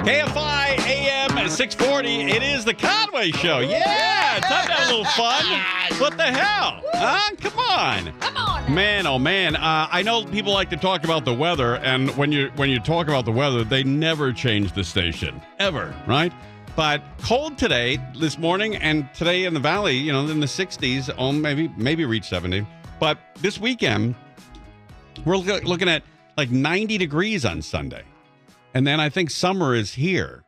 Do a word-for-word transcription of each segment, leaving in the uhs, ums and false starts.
K F I A M six forty. It is the Conway Show. Yeah, time to have a little fun. What the hell? Huh? Come on. Come on. Man, oh man. Uh, I know people like to talk about the weather, and when you when you talk about the weather, they never change the station. Ever, right? But cold today, this morning, and today in the valley, you know, in the sixties, oh, maybe maybe reach seventy. But this weekend, we're looking at like ninety degrees on Sunday. And then I think summer is here.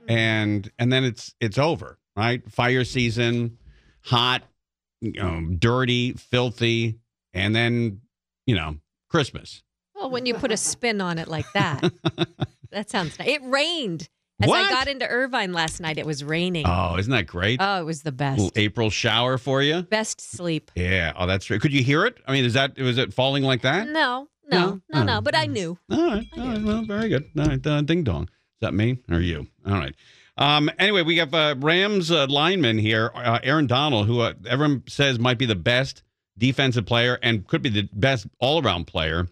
And and then it's it's over, right? Fire season, hot, you know, dirty, filthy, and then, you know, Christmas. Well, when you put a spin on it like that, that sounds nice. It rained. As What? I got into Irvine last night, it was raining. Oh, isn't that great? Oh, it was the best. Little April shower for you. Best sleep. Yeah. Oh, that's right. Could you hear it? I mean, is that was it falling like that? No, no, no, No? no, Oh. but I knew. All right. All right. Well, very good. All right. Uh, ding dong. Is that me or you? All right. Um, anyway, we have uh, Rams uh, lineman here, uh, Aaron Donald, who uh, everyone says might be the best defensive player and could be the best all-around player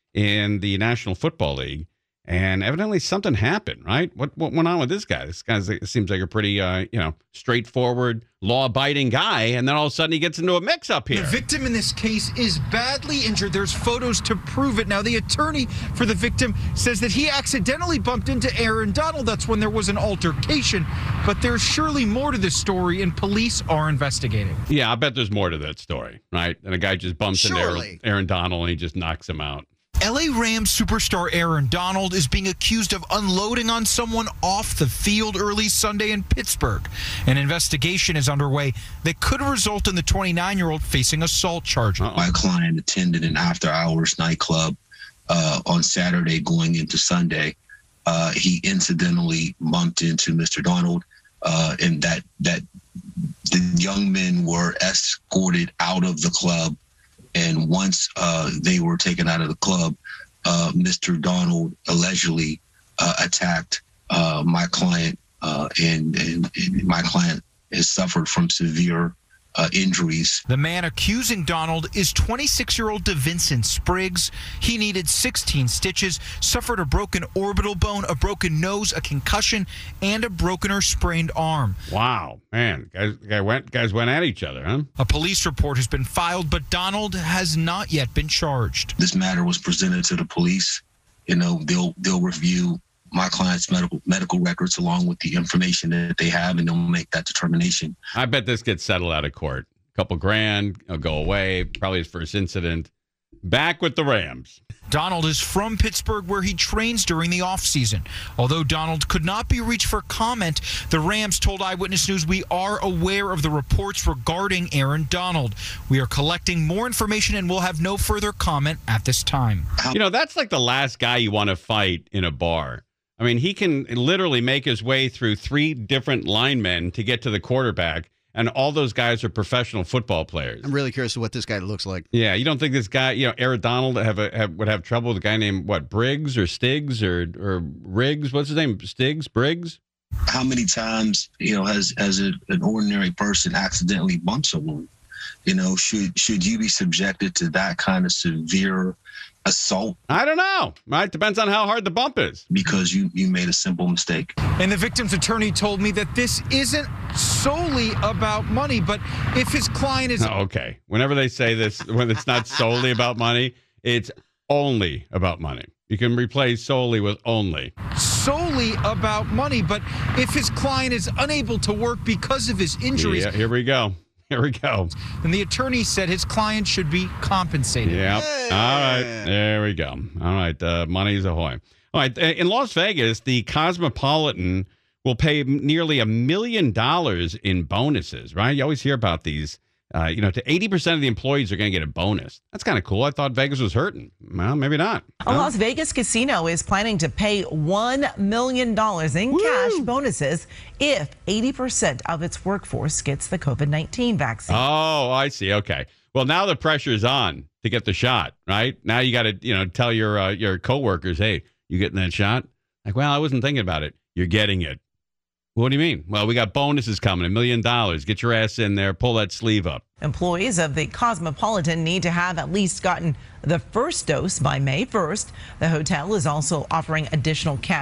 in the National Football League. And evidently something happened, right? What what went on with this guy? This guy seems like a pretty, uh, you know, straightforward, law-abiding guy, and then all of a sudden he gets into a mix-up here. The victim in this case is badly injured. There's photos to prove it. Now, the attorney for the victim says that he accidentally bumped into Aaron Donald. That's when there was an altercation. But there's surely more to this story, and police are investigating. Yeah, I bet there's more to that story, right? And a guy just bumps into Aaron, Surely. Aaron Donald and he just knocks him out. L A Rams superstar Aaron Donald is being accused of unloading on someone off the field early Sunday in Pittsburgh. An investigation is underway that could result in the twenty-nine-year-old facing assault charges. Uh-oh. My client attended an after-hours nightclub uh, on Saturday going into Sunday. Uh, he incidentally bumped into Mister Donald, uh, and that that the young men were escorted out of the club. And once uh, they were taken out of the club, uh, Mister Donald allegedly uh, attacked uh, my client, uh, and, and, and my client has suffered from severe uh, injuries. The man accusing Donald is twenty-six-year-old DeVincent Spriggs. He needed sixteen stitches, suffered a broken orbital bone, a broken nose, a concussion, and a broken or sprained arm. Wow, man, guys, guy went, guys went at each other, huh? A police report has been filed, but Donald has not yet been charged. This matter was presented to the police. You know, they'll they'll review my client's medical medical records along with the information that they have, and they'll make that determination. I bet this gets settled out of court. A couple grand, he'll go away, probably his first incident. Back with the Rams. Donald is from Pittsburgh, where he trains during the offseason. Although Donald could not be reached for comment, the Rams told Eyewitness News, "We are aware of the reports regarding Aaron Donald. We are collecting more information and will have no further comment at this time." You know, that's like the last guy you want to fight in a bar. I mean, he can literally make his way through three different linemen to get to the quarterback, and all those guys are professional football players. I'm really curious to what this guy looks like. Yeah, you don't think this guy, you know, Aaron Donald have a, have, would have trouble with a guy named, what, Briggs or Stiggs or or Riggs? What's his name? Stiggs? Briggs? How many times, you know, has has a, an ordinary person accidentally bumped someone? You know, should should you be subjected to that kind of severe assault I don't know. Right? Depends on how hard the bump is. because you, you made a simple mistake? And the victim's attorney told me that this isn't solely about money, but if his client is... Oh, okay. Whenever they say this, when it's not solely about money, it's only about money. You can replace solely with only. solely about money, but if his client is unable to work because of his injuries, Yeah, here we go. Here we go. then the attorney said his client should be compensated. Yeah. All right. There we go. All right. Uh, money's ahoy. All right. In Las Vegas, the Cosmopolitan will pay nearly a million dollars in bonuses, right? You always hear about these. Uh, you know, to eighty percent of the employees are going to get a bonus. That's kind of cool. I thought Vegas was hurting. Well, maybe not. A Las Vegas casino is planning to pay one million dollars in Woo! cash bonuses if eighty percent of its workforce gets the COVID nineteen vaccine. Oh, I see. Okay. Well, now the pressure's on to get the shot, right? Now you got to, you know, tell your uh, your coworkers, hey, you getting that shot? Like, well, I wasn't thinking about it. You're getting it. What do you mean? Well, we got bonuses coming, a million dollars. Get your ass in there. Pull that sleeve up. Employees of the Cosmopolitan need to have at least gotten the first dose by May first. The hotel is also offering additional cash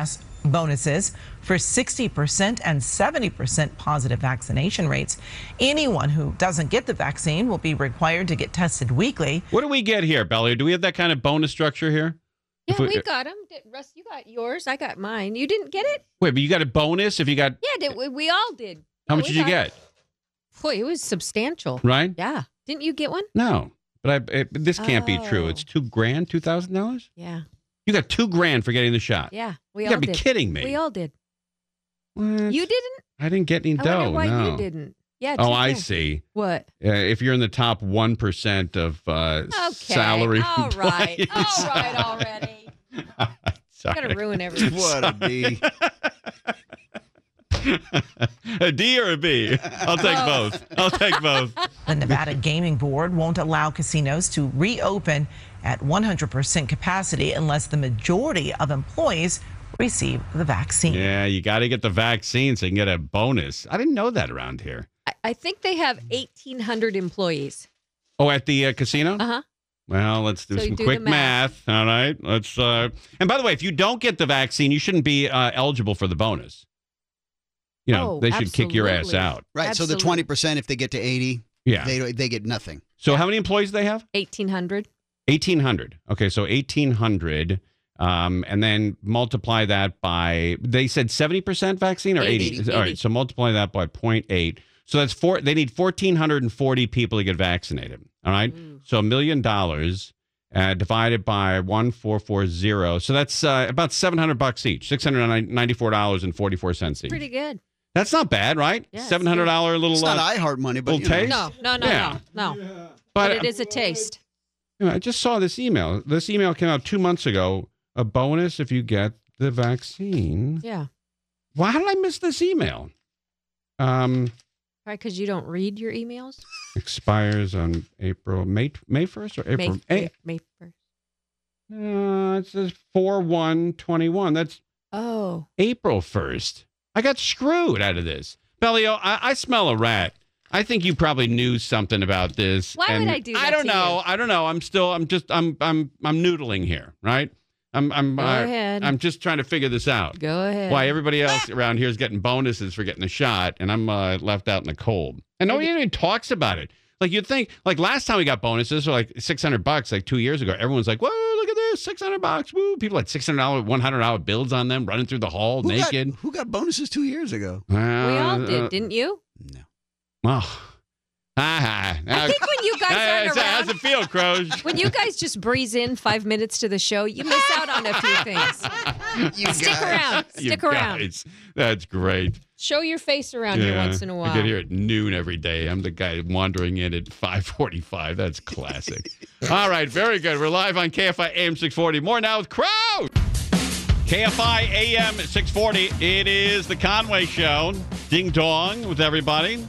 Bonuses for sixty percent and seventy percent positive vaccination rates. Anyone who doesn't get the vaccine will be required to get tested weekly. What do we get here, Belly? Do we have that kind of bonus structure here? Yeah, If we- we got them. Russ, you got yours. I got mine. You didn't get it? Wait, but you got a bonus if you got. Yeah, did, we, we all did. How Yeah, much we did you got get? it. Boy, it was substantial. Right? Yeah. Didn't you get one? No, but I, it, this can't be true. Oh. It's two grand, two thousand dollars. Yeah. You got two grand for getting the shot. Yeah. We You all gotta be did. kidding me. We all did. What? You didn't? I didn't get any I dough. wonder why no. you didn't. Yeah. Oh, two I grand. see. What? Uh, if you're in the top one percent of uh, Okay. salary All right. employees. All right already. Sorry. Gotta ruin everything. What a B. A D or a B? I'll take both. I'll take both. The Nevada Gaming Board won't allow casinos to reopen at one hundred percent capacity unless the majority of employees receive the vaccine. Yeah, you got to get the vaccine so you can get a bonus. I didn't know that around here. I, I think they have eighteen hundred employees. Oh, at the uh, casino? Uh huh. Well, let's do So you some do quick the math. math. All right. Let's. Uh, and by the way, if you don't get the vaccine, you shouldn't be uh, eligible for the bonus. You know, Oh, they should kick your ass absolutely. out. Right. So the Absolutely. twenty percent, if they get to eighty, Yeah. they they get nothing. So how many employees do they have? eighteen hundred. eighteen hundred. Okay, so eighteen hundred. Um, and then multiply that by, they said seventy percent vaccine or eighty? eighty. All right, so multiply that by zero point eight. So that's four, they need one thousand four hundred forty people to get vaccinated. All right. Mm. So a million dollars uh, divided by one thousand four hundred forty. So that's uh, about seven hundred bucks each, six hundred ninety-four dollars and forty-four cents each. Pretty good. That's not bad, right? Yeah, it's seven hundred dollars little, It's not uh, iHeart money, but little you know. taste? No, no, no, Yeah. no, no. but, But it is a taste. You know, I just saw this email. This email came out two months ago. A bonus if you get the vaccine. Yeah. Why did I miss this email? Um, Right, because you don't read your emails? expires on April, May, May first or April? May, Eh, May, May first. uh, it says four one twenty-one. That's Oh. April first. I got screwed out of this. Bellio, I, I smell a rat. I think you probably knew something about this. Why would and I do I that don't to know. you? I don't know. I'm still. I'm just. I'm. I'm. I'm noodling here. Right. I'm. I'm. Go uh, ahead. I'm just trying to figure this out. Go ahead. Why everybody else around here is getting bonuses for getting a shot, and I'm uh, left out in the cold. And nobody even talks about it. Like you'd think, like last time we got bonuses, or like six hundred bucks, like two years ago, everyone's like, "Whoa, look at this, six hundred bucks!" Woo! People had six hundred dollar, one hundred dollar bills on them, running through the hall Who naked. Got, who got bonuses two years ago? we all Uh, did, uh, didn't you? No. Oh, ah, I think when you guys aren't how's around, it feel, Croge? when you guys just breeze in five minutes to the show, you miss out on a few things. You Stick guys. around. You Stick around. guys, that's great. Show your face around here once in a while. I get here at noon every day. I'm the guy wandering in at five forty-five. That's classic. All right, very good. We're live on K F I A M six forty. More now with Crow. K F I A M six forty. It is the Conway Show. Ding dong with everybody.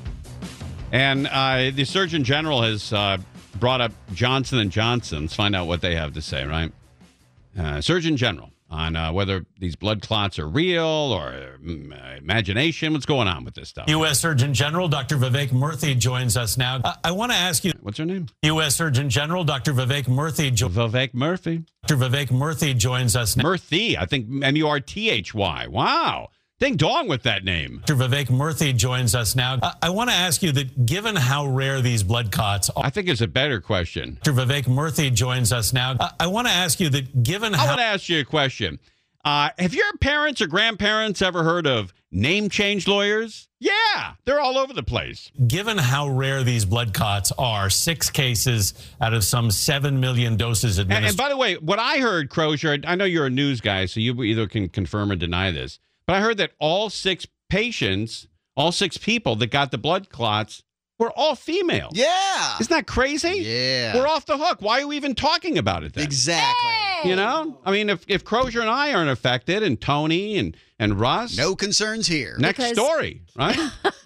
And uh, the Surgeon General has uh, brought up Johnson and Johnson. Let's find out what they have to say, right? Uh, Surgeon General on uh, whether these blood clots are real or um, uh, imagination. What's going on with this stuff? U S. Surgeon General Doctor Vivek Murthy joins us now. I, I want to ask you, What's her name? U S. Surgeon General Doctor Vivek Murthy, jo- Vivek Murphy. Doctor Vivek Murthy joins us now. Murthy. I think M U R T H Y. Wow. Ding dong with that name. Doctor Vivek Murthy joins us now. I, I want to ask you that given how rare these blood clots are, I think it's a better question. Doctor Vivek Murthy joins us now. I, I want to ask you that given I how want to ask you a question. Uh, have your parents or grandparents ever heard of name change lawyers? Yeah, they're all over the place. given how rare these blood clots are, six cases out of some seven million doses And, administered. and by the way, what I heard, Crozier, I know you're a news guy, so you either can confirm or deny this, but I heard that all six patients, all six people that got the blood clots were all female. Yeah. Isn't that crazy? Yeah. We're off the hook. Why are we even talking about it then? Exactly. You know? I mean, if, if Crozier and I aren't affected, and Tony and, and Russ, No concerns here. next Because- story, right?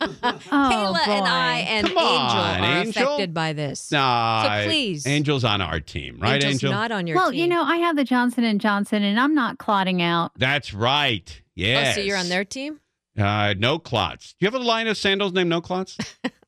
Kayla and I and Come Angel on, are Angel. affected by this. Nah, So please. Angel's on our team, right, Angel's Angel? not on your Well, team. you know, I have the Johnson and Johnson, and I'm not clotting out. That's right. Oh, Yes. so you're on their team? Uh, no clots. Do you have a line of sandals named No Clots?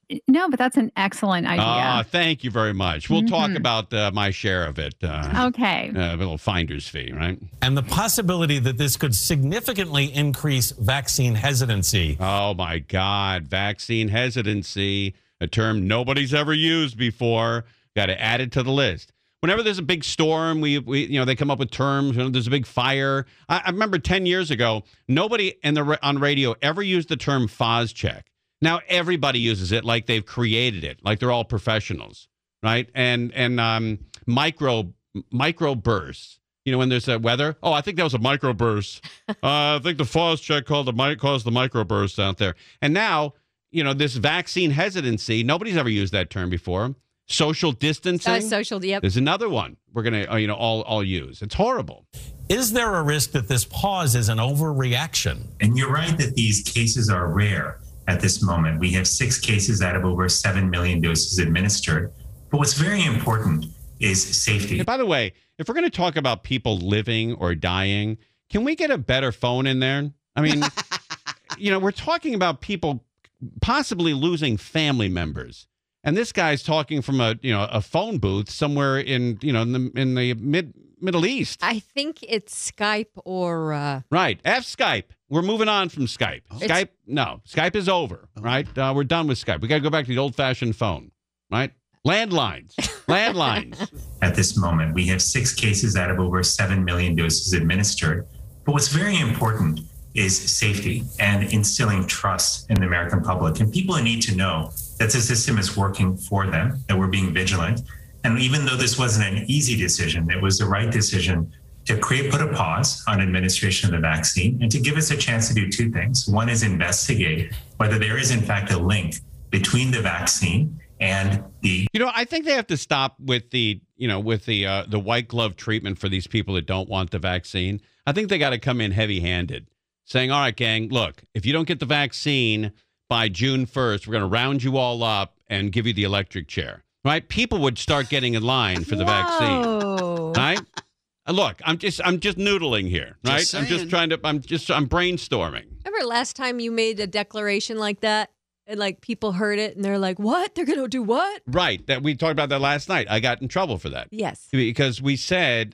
No, but that's an excellent idea. Ah, thank you very much. We'll talk Mhm. about uh, my share of it. Uh, Okay. uh, a little finder's fee, right? And the possibility that this could significantly increase vaccine hesitancy. Oh, my God. Vaccine hesitancy, a term nobody's ever used before. Got to add it to the list. Whenever there's a big storm, we, we you know, they come up with terms. You know, there's a big fire. I, I remember ten years ago, nobody in the on radio ever used the term Phos-check. Now everybody uses it like they've created it, like they're all professionals, right? And and um, micro micro bursts. You know, when there's a weather. Oh, I think that was a microburst. uh, I think the Phos-check called the might caused the microburst out there. And now, you know, this vaccine hesitancy. Nobody's ever used that term before. Social distancing. Uh, social, yep. There's another one we're going to, uh, you know, all, all use. It's horrible. Is there a risk that this pause is an overreaction? And you're right that these cases are rare at this moment. We have six cases out of over seven million doses administered. But what's very important is safety. And by the way, if we're going to talk about people living or dying, can we get a better phone in there? I mean, you know, we're talking about people possibly losing family members. And this guy's talking from a, you know, a phone booth somewhere in, you know, in the, in the mid Middle East. I think it's Skype or uh, Right. F Skype. We're moving on from Skype. Oh. Skype, no. Skype is over, right? Uh, we're done with Skype. We got to go back to the old-fashioned phone, right? Landlines. Landlines. At this moment, we have six cases out of over seven million doses administered. But what's very important is safety and instilling trust in the American public. And people need to know that the system is working for them, that we're being vigilant. And even though this wasn't an easy decision, it was the right decision to create, put a pause on administration of the vaccine and to give us a chance to do two things. One is investigate whether there is in fact a link between the vaccine and the. You know, I think they have to stop with the, you know, with the uh, the white glove treatment for these people that don't want the vaccine. I think they got to come in heavy handed, saying, all right, gang, look, if you don't get the vaccine by June first, we're going to round you all up and give you the electric chair, right? People would start getting in line for the vaccine, Whoa. right? Uh, Look, I'm just, I'm just noodling here, right? Just I'm just saying. trying to, I'm just, I'm brainstorming. Remember last time you made a declaration like that and like people heard it and they're like, what? They're going to do what? Right. That we talked about that last night. I got in trouble for that Yes. because we said,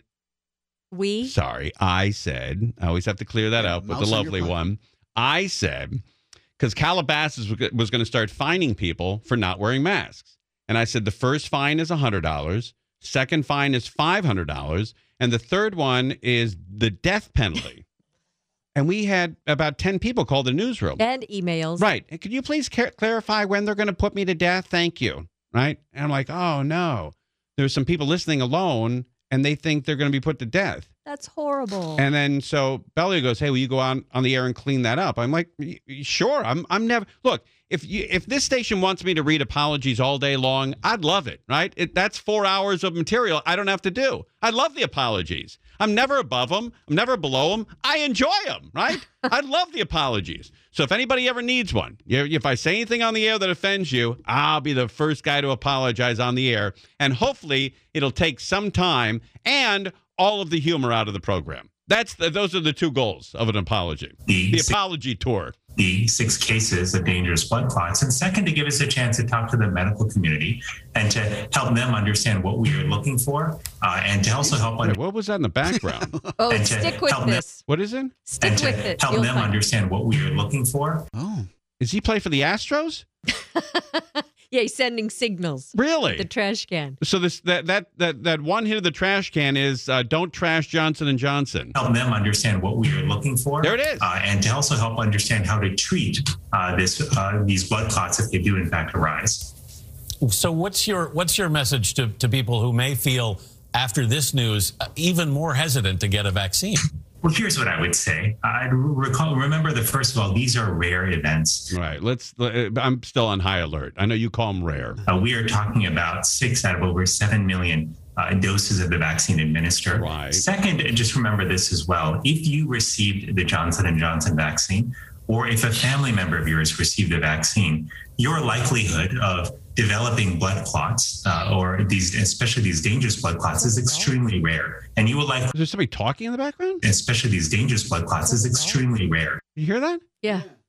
We. sorry, I said, I always have to clear that Yeah, up with mouse the on your lovely butt. one. I said, because Calabasas was going to start fining people for not wearing masks. And I said, the first fine is one hundred dollars. Second fine is five hundred dollars. And the third one is the death penalty. And we had about ten people call the newsroom. And emails. Right. And could you please ca- clarify when they're going to put me to death? Thank you. Right. And I'm like, oh, no. There's some people listening alone and they think they're going to be put to death. That's horrible. And then so Belia goes, hey, will you go on, on the air and clean that up? I'm like, "Y- y- sure. I'm I'm never look, if you if this station wants me to read apologies all day long, I'd love it, right? It, that's four hours of material I don't have to do. I love the apologies. I'm never above them. I'm never below them. I enjoy them, right? I love the apologies. So if anybody ever needs one, you- if I say anything on the air that offends you, I'll be the first guy to apologize on the air. And hopefully it'll take some time and all of the humor out of the program. That's the, those are the two goals of an apology. The The six- apology tour. the six cases of dangerous blood clots, and second, to give us a chance to talk to the medical community and to help them understand what we are looking for, uh, and to also help Wait, under- what was that in the background? oh, and to stick with help them- this. What is it? Stick and to with it. help You'll them find- understand what we are looking for. Oh. Is he play for the Astros? Yeah, he's sending signals. Really? The trash can. So this that that that that one hit of the trash can is uh, don't trash Johnson and Johnson. Help them understand what we are looking for. There it is. Uh, and to also help understand how to treat uh, this uh, these blood clots if they do in fact arise. So what's your what's your message to, to people who may feel after this news uh, even more hesitant to get a vaccine? Well, here's what I would say. I'd recall, remember that, first of all, these are rare events. Right. Let's. Uh, I'm still on high alert. I know you call them rare. Uh, we are talking about six out of over seven million uh, doses of the vaccine administered. Right. Second, just remember this as well. If you received the Johnson and Johnson vaccine, or if a family member of yours received the vaccine, your likelihood of developing blood clots, uh, or these, especially these dangerous blood clots, is extremely rare. And you will likely, Is there somebody talking in the background? especially these dangerous blood clots, is extremely rare. You hear that? Yeah.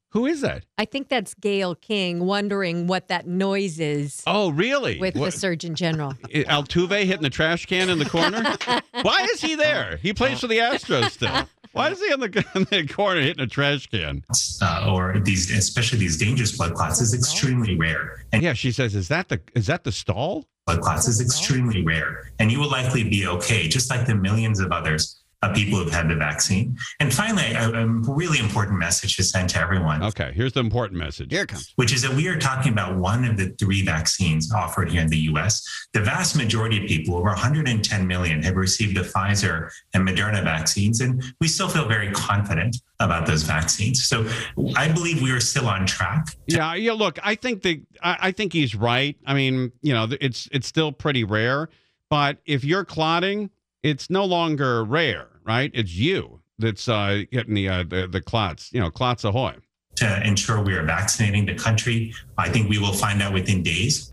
Who is that? I think that's Gail King wondering what that noise is Oh, really? with What- the Surgeon General. Altuve hitting the trash can in the corner? Why is he there? He plays for the Astros still. Why is he in the, in the corner hitting a trash can? uh, or these, especially these dangerous blood clots, is extremely rare. And Yeah, she says, is that the is that the stall? blood clots is extremely rare, and you will likely be okay, just like the millions of others of people who've had the vaccine. And finally, a, a really important message to send to everyone. Okay, here's the important message. Here it comes. Which is that we are talking about one of the three vaccines offered here in the U S. The vast majority of people, over one hundred ten million, have received the Pfizer and Moderna vaccines, and we still feel very confident about those vaccines. So I believe we are still on track. Yeah, yeah. Look, I think the I, I think he's right. I mean, you know, it's it's still pretty rare, but if you're clotting, it's no longer rare, right? It's you that's uh, getting the, uh, the the clots. You know, clots ahoy. To ensure we are vaccinating the country, I think we will find out within days.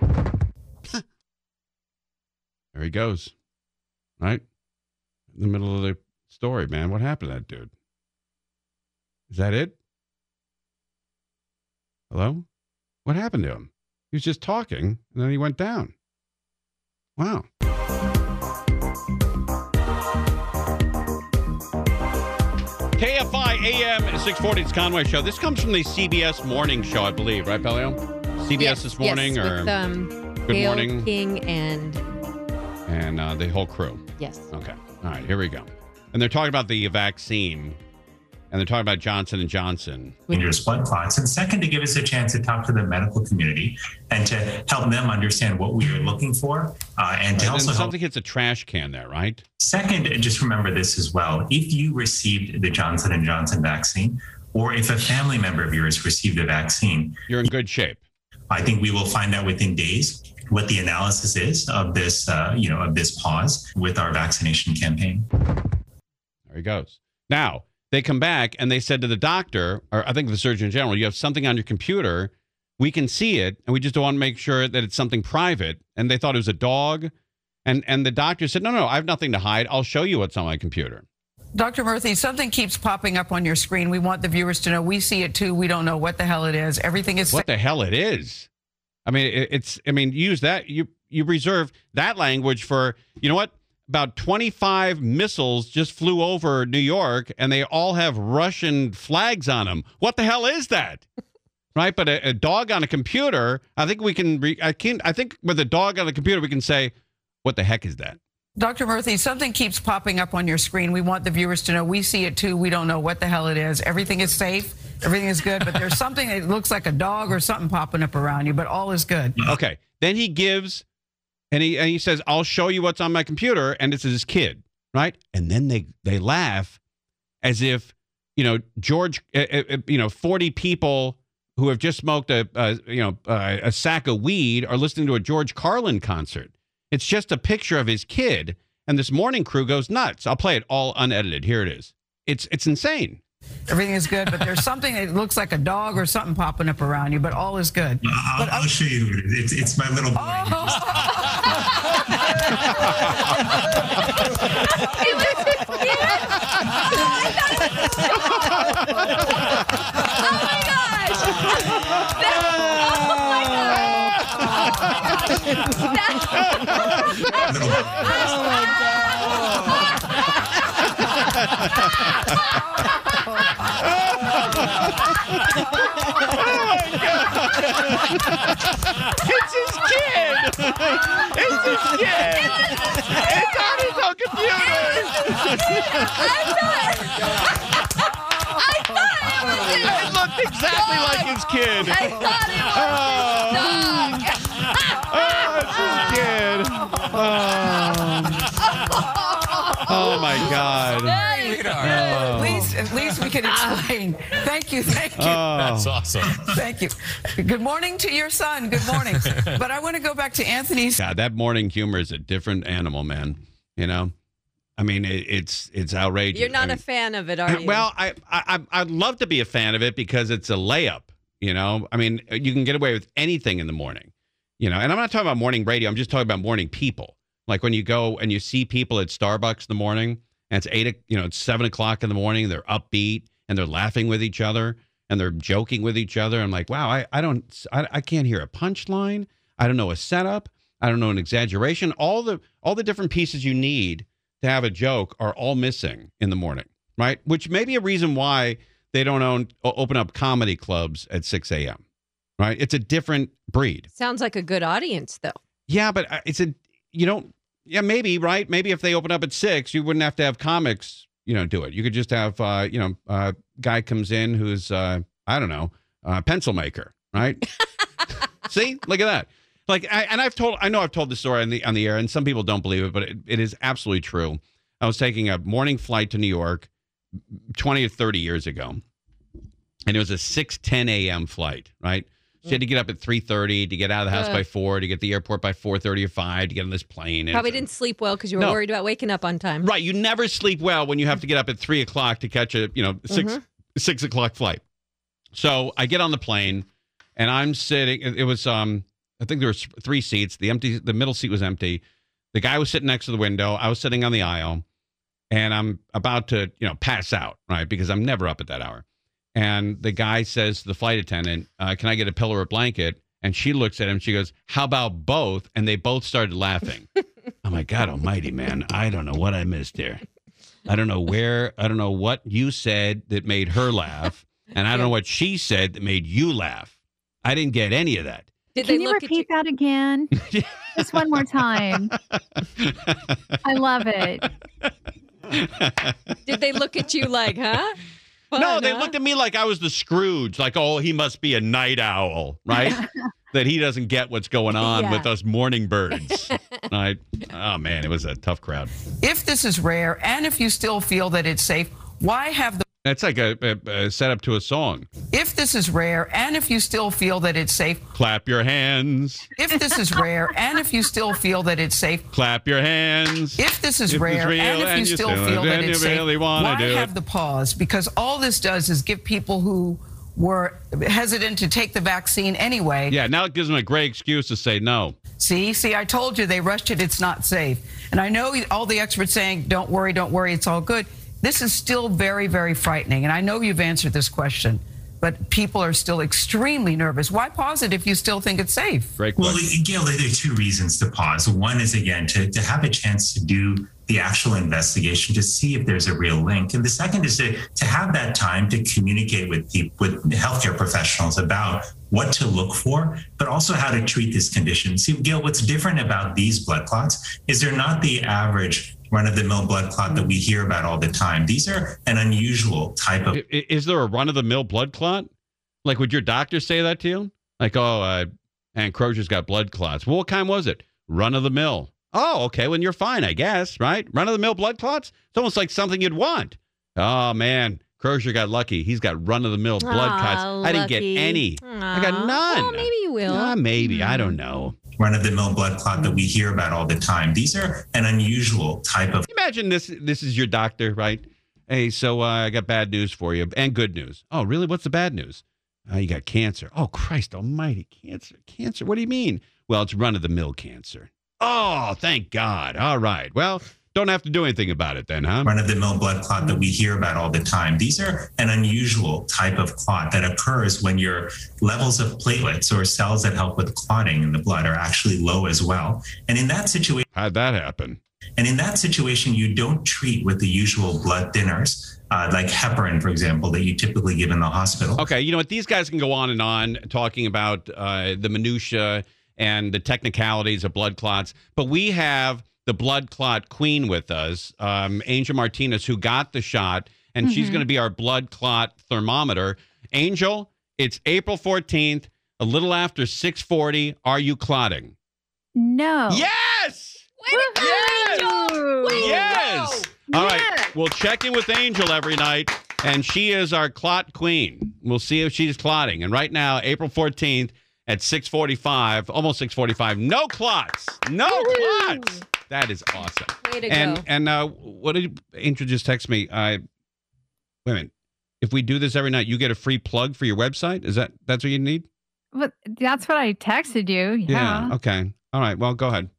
There he goes, right in the middle of the story, man. What happened to that dude? Is that it? Hello? What happened to him? He was just talking, and then he went down. Wow. K F I A M six forty, it's Conway Show. This comes from the C B S Morning Show, I believe, right, Pelio? C B S Yes, this morning, yes, or with, um, Good Gail Morning, King and and uh, the whole crew. yes. Okay. All right, here we go. And they're talking about the vaccine, and they're talking about Johnson and Johnson. Dangerous blood clots, and second, to give us a chance to talk to the medical community and to help them understand what we are looking for, uh, and to Right, also and help. something hits a trash can there, right? Second, just remember this as well: if you received the Johnson and Johnson vaccine, or if a family member of yours received a vaccine, You're in good shape. I think we will find out within days what the analysis is of this, uh, you know, of this pause with our vaccination campaign. There he goes. Now, they come back and they said to the doctor, or I think the Surgeon General, you have something on your computer. We can see it, and we just don't want to make sure that it's something private. And they thought it was a dog. And, and the doctor said, no, no, I have nothing to hide. I'll show you what's on my computer. Doctor Murthy, something keeps popping up on your screen. We want the viewers to know. We see it too. We don't know what the hell it is. Everything is. What the hell it is? I mean, it, it's, I mean, use that. You, you reserve that language for, you know what? About twenty-five missiles just flew over New York, and they all have Russian flags on them. What the hell is that? Right? But a, a dog on a computer, I think we can, re, I can, I think with a dog on a computer, we can say, what the heck is that? Doctor Murthy, something keeps popping up on your screen. We want the viewers to know. We see it too. We don't know what the hell it is. Everything is safe. Everything is good. But there's something that looks like a dog or something popping up around you, but all is good. Okay. Then he gives, and he and he says, I'll show you what's on my computer, and it's his kid, right? And then they they laugh as if, you know, George, uh, uh, you know, forty people who have just smoked a, uh, you know, uh, a sack of weed are listening to a George Carlin concert. It's just a picture of his kid, and this morning crew goes nuts. I'll play it all unedited. Here it is. It's it's insane. Everything is good, but there's something that looks like a dog or something popping up around you, but all is good. I'll, But I'll show you. It's, it's my little boy. It was his kid? Oh, I thought it was a dog. Oh my gosh! That, oh my gosh! That, Little boy. It's his kid. It's his kid. It's on his own computer. I thought it was his It looked exactly dog. like his kid. I thought it was his dog. Oh, it's his kid. Oh, oh my God. At least, at least we can explain. Thank you, thank you. Oh. That's awesome. Thank you. Good morning to your son. Good morning. But I want to go back to Anthony's. God, that morning humor is a different animal, man. You know, I mean, it, it's it's outrageous. You're not I a mean, fan of it, are you? Well, I, I I'd love to be a fan of it because it's a layup. You know, I mean, you can get away with anything in the morning. You know, and I'm not talking about morning radio. I'm just talking about morning people. Like when you go and you see people at Starbucks in the morning, and it's eight, you know, it's seven o'clock in the morning. They're upbeat and they're laughing with each other. and they're joking with each other. I'm like, wow, I, I don't, I, I can't hear a punchline. I don't know a setup. I don't know an exaggeration. All the, all the different pieces you need to have a joke are all missing in the morning, right? Which may be a reason why they don't own, open up comedy clubs at six a.m., right? It's a different breed. Sounds like a good audience, though. Yeah, but it's a, you know, yeah, maybe, right? Maybe if they open up at six, you wouldn't have to have comics, you know, do it. You could just have, uh, you know, a uh, guy comes in who's, uh, I don't know, a pencil maker, right? See, look at that. Like, I, and I've told, I know I've told the story on the on the air, and some people don't believe it, but it, it is absolutely true. I was taking a morning flight to New York twenty or thirty years ago, and it was a six ten a.m. flight, right? So you had to get up at three thirty to get out of the house uh, by four, to get to the airport by four thirty or five, to get on this plane. Probably didn't sleep well because you were no. worried about waking up on time. Right. You never sleep well when you have to get up at three o'clock to catch a, you know, six, mm-hmm. six o'clock flight. So I get on the plane, and I'm sitting, it was, um, I think there was three seats. The empty, the middle seat was empty. The guy was sitting next to the window. I was sitting on the aisle, and I'm about to, you know, pass out, right? Because I'm never up at that hour. And the guy says to the flight attendant, uh, can I get a pillow or a blanket? And she looks at him. She goes, how about both? And they both started laughing. Oh, my God almighty, man. I don't know what I missed here. I don't know where. I don't know what you said that made her laugh. And I don't know what she said that made you laugh. I didn't get any of that. Did Can they you look repeat at you? that again? Just one more time. I love it. Did they look at you like, huh? Fun, no, they huh? looked at me like I was the Scrooge, like, oh, he must be a night owl, right? That he doesn't get what's going on yeah. with us morning birds. Right? Oh, man, it was a tough crowd. If this is rare, and if you still feel that it's safe, why have the... That's like a, a, a setup to a song. If this is rare, and if you still feel that it's safe... Clap your hands. If this is rare, and if you still feel that it's safe... Clap your hands. If this is if rare, and if and you still feel that it's safe, really why have it. the pause? Because all this does is give people who were hesitant to take the vaccine anyway... Yeah, now it gives them a great excuse to say no. See, see, I told you, they rushed it, it's not safe. And I know all the experts saying, don't worry, don't worry, it's all good. This is still very, very frightening. And I know you've answered this question, but people are still extremely nervous. Why pause it if you still think it's safe? Great question. Well, Gail, there are two reasons to pause. One is, again, to, to have a chance to do the actual investigation to see if there's a real link. And the second is to, to have that time to communicate with people, with healthcare professionals about what to look for, but also how to treat this condition. See, Gail, what's different about these blood clots is they're not the average run-of-the-mill blood clot that we hear about all the time. These are an unusual type of... Is there a run-of-the-mill blood clot? Like, would your doctor say that to you? Like, oh, uh, Ann Crozier's got blood clots. Well, what kind was it? Run-of-the-mill. Oh, okay, well, you're fine, I guess, right? Run-of-the-mill blood clots? It's almost like something you'd want. Oh, man, Crozier got lucky. He's got run-of-the-mill blood Aww, clots. I lucky. didn't get any. Aww. I got none. Well, maybe you will. Uh, maybe, mm. I don't know. Run-of-the-mill blood clot that we hear about all the time. These are an unusual type of... Imagine this This is your doctor, right? Hey, so uh, I got bad news for you, and good news. Oh, really? What's the bad news? Uh, you got cancer. Oh, Christ almighty, cancer, cancer. What do you mean? Well, it's run-of-the-mill cancer. Oh, thank God. All right. Well, don't have to do anything about it then, huh? Run-of-the-mill blood clot that we hear about all the time. These are an unusual type of clot that occurs when your levels of platelets or cells that help with clotting in the blood are actually low as well. And in that situation... How'd that happen? And in that situation, you don't treat with the usual blood thinners, uh, like heparin, for example, that you typically give in the hospital. Okay, you know what? These guys can go on and on talking about uh, the minutia and the technicalities of blood clots, but we have the blood clot queen with us, um, Angel Martinez, who got the shot, and mm-hmm. she's going to be our blood clot thermometer. Angel, it's April fourteenth, a little after six forty. Are you clotting? No. Yes! Way to go, yes! Angel! Way yes! to go! All right, we'll check in with Angel every night, and she is our clot queen. We'll see if she's clotting. And right now, April fourteenth at six forty-five, almost six forty-five, no clots. No Woo-hoo! Clots! That is awesome. Way to and, go. And uh, what did Angel just text me? Uh, wait a minute. If we do this every night, you get a free plug for your website? Is that that's what you need? Well, that's what I texted you. Yeah. yeah. Okay. All right. Well, go ahead.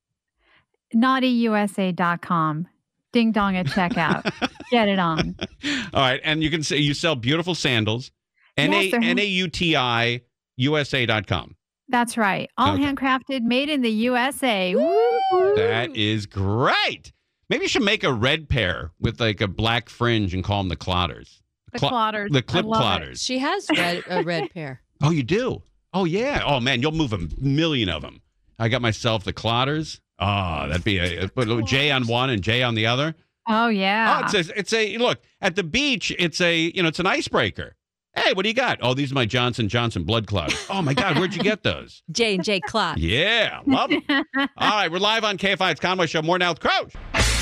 naughty u s a dot com. Ding dong at checkout. Get it on. All right. And you can say you sell beautiful sandals. N A Yes, they're hand- N A U T I U S A dot com. That's right. All Okay. handcrafted, made in the U S A. Woo! That is great. Maybe you should make a red pair with like a black fringe and call them the Clotters. The Cl- Clotters. The I clip love it. Clotters. She has red, a red pair. Oh, you do? Oh, yeah. Oh, man, you'll move a million of them. I got myself the Clotters. Oh, that'd be a, put a J on one and J on the other. Oh, yeah. Oh, it's a, it's a, look, at the beach, it's a, you know, it's an icebreaker. Hey, what do you got? Oh, these are my Johnson Johnson blood clots. Oh, my God, where'd you get those? J and J Clot. Yeah, love them. All right, we're live on K F I. It's Conway Show. More now with Crouch.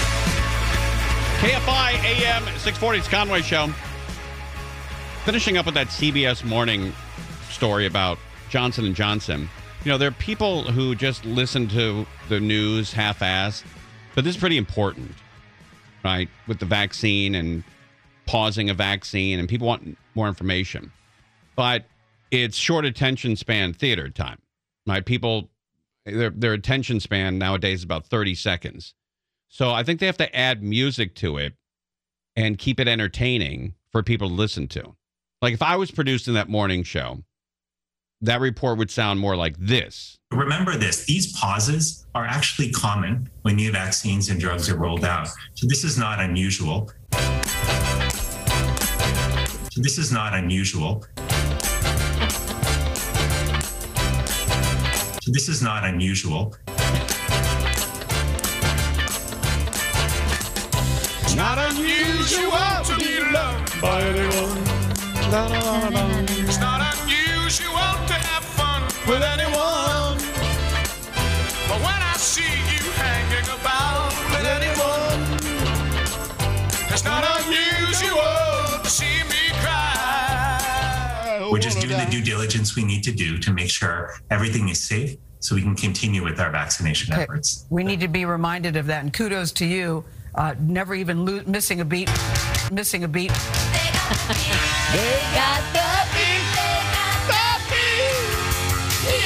K F I A M six forty. It's Conway Show. Finishing up with that C B S Morning story about Johnson and Johnson. You know, there are people who just listen to the news half-assed, but this is pretty important, right? With the vaccine and pausing a vaccine, and people want more information. But it's short attention span theater time, right? People, their, their attention span nowadays is about thirty seconds. So I think they have to add music to it and keep it entertaining for people to listen to. Like if I was producing that morning show, that report would sound more like this. Remember this, these pauses are actually common when new vaccines and drugs are rolled out. So this is not unusual. So this is not unusual. So this is not unusual. It's not unusual to be loved by anyone. It's not unusual to have fun with anyone. But when I see you hanging about with anyone, it's not unusual to see me cry. We're just doing the due diligence we need to do to make sure everything is safe so we can continue with our vaccination Okay. efforts. We need to be reminded of that, and kudos to you, uh, never even lo- missing a beat, missing a beat. They got the beat. They got the beat.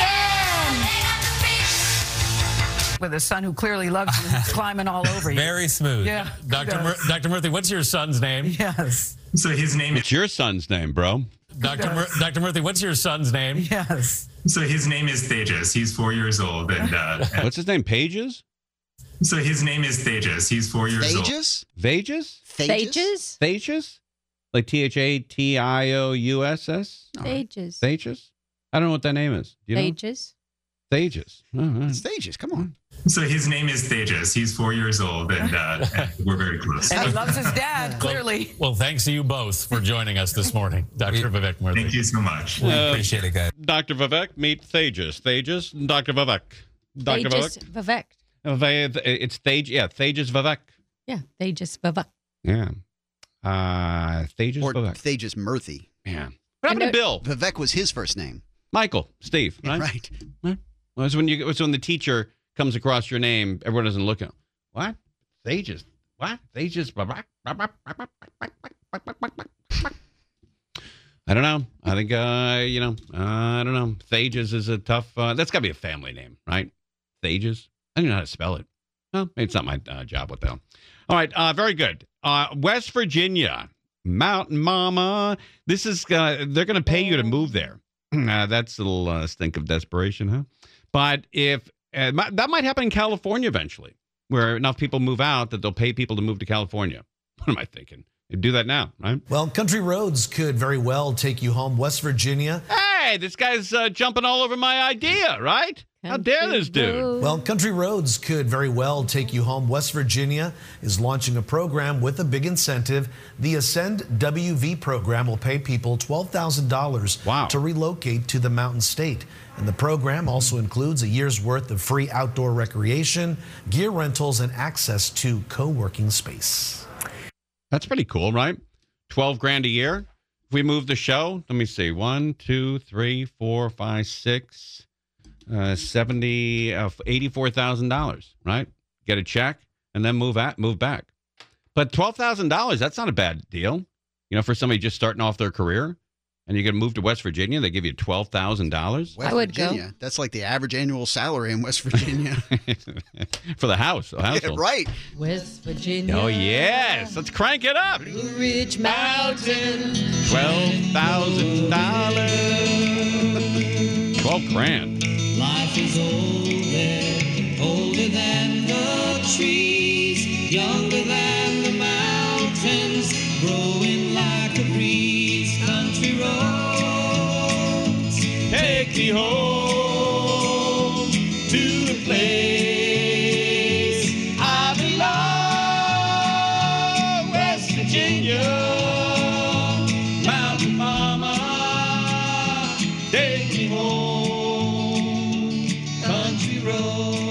Yeah. With a son who clearly loves you, who's climbing all over you. Very smooth. Yeah, Doctor kudos. Mur- Doctor Murthy, what's your son's name? Yes. So his name is It's your son's name, bro. Doctor Mur- Doctor Murthy, what's your son's name? Yes. so his name is Tejas. He's four years old, and uh, What's his name? Pages? so his name is Tejas. He's four years old. Thages? Vages? Phages? Thages? Like T H A T I O U S S? Phages. Thages? I don't know what that name is. Do you know? Phages. Thages. Oh, all right. It's Thages. Come on. So his name is Tejas. He's four years old, and, uh, and we're very close. And he loves his dad, clearly. Well, thanks to you both for joining us this morning, Doctor Vivek Murthy. Thank you so much. We Uh, appreciate it, guys. Doctor Vivek, meet Thages. Thages, Doctor Vivek. Doctor Thages Vivek. Vivek. Uh, Ve- It's Thage, yeah, Thages Vivek. Yeah, Thages Vivek. Yeah. Uh, Thages Or Vivek. Thages Murthy. Yeah. What happened to Bill? Vivek was his first name. Michael, Steve, Yeah, right? right. Right. Well, it's when you it's when the teacher comes across your name, everyone doesn't look at what? Thages. What? Thages. I don't know. I think uh, you know, uh, I don't know. Thages is a tough uh, that's gotta be a family name, right? Thages. I don't know how to spell it. Well, maybe it's not my uh, job. What the hell? All right, uh, very good. Uh, West Virginia, Mountain Mama. This is uh, they're going to pay you to move there. Uh, that's a little uh, stink of desperation, huh? But if uh, mi- that might happen in California eventually, where enough people move out that they'll pay people to move to California. What am I thinking? They do that now, right? Well, Country Roads could very well take you home. West Virginia. Hey, this guy's uh, jumping all over my idea, right? How dare this dude? Well, Country Roads could very well take you home. West Virginia is launching a program with a big incentive. The Ascend W V program will pay people twelve thousand dollars wow. to relocate to the Mountain State. And the program also includes a year's worth of free outdoor recreation, gear rentals, and access to co-working space. That's pretty cool, right? twelve grand a year. If we move the show, let me see. One, two, three, four, five, six, uh, seventy, uh, eighty-four thousand dollars, right? Get a check and then move at, move back. But twelve thousand dollars, that's not a bad deal. You know, for somebody just starting off their career. And you're going to move to West Virginia, they give you twelve thousand dollars? West Virginia. Go. That's like the average annual salary in West Virginia. For the house. The household. Yeah, right. West Virginia. Oh, yes. Let's crank it up. Blue Ridge Mountain. twelve thousand dollars. grand. Life is older, older than the trees, younger than the mountains, growing like a breeze. Country roads take me home to the place I belong, West Virginia. Mountain Mama, take me home, country road.